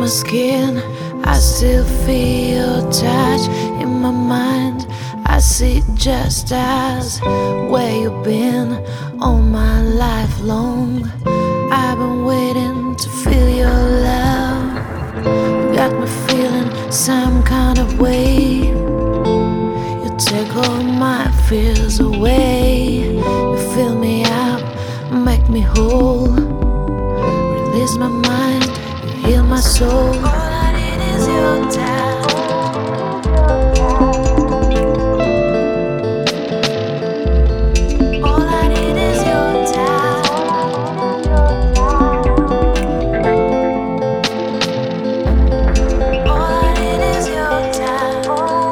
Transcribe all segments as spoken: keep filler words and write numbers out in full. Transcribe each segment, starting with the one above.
my skin, I still feel your touch. In my mind, I see just as where you've been all my life long. I've been waiting to feel your love. You got me feeling some kind of way. You take all my fears away. You fill me up, make me whole. Release my mind, you heal my soul. All I need is your touch. All I need is your touch. All I need is your touch.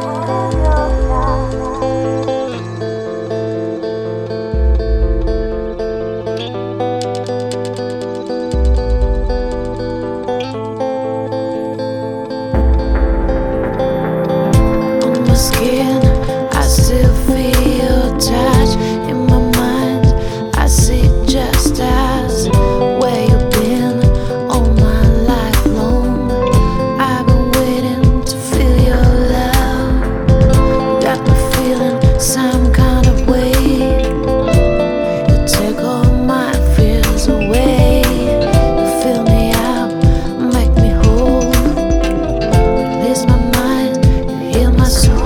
On my skin, I still feel your touch. In my mind, I see just as where you've been all my life long. I've been waiting to feel your love. Got me feeling some kind of way. You take all my fears away. You fill me up, make me whole. Release my mind, you heal my soul.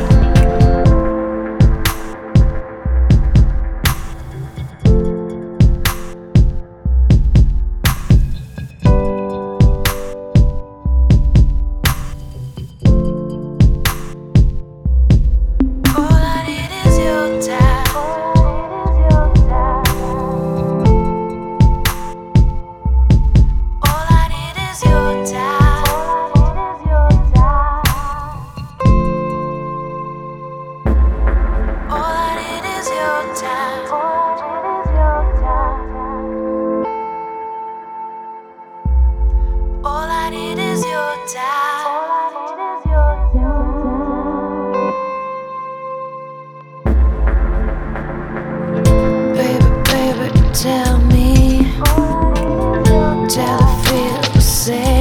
All I need is your touch. All I need is your touch. All I need is your touch. All I need is your touch. Baby, baby, tell me, tell I feel the same.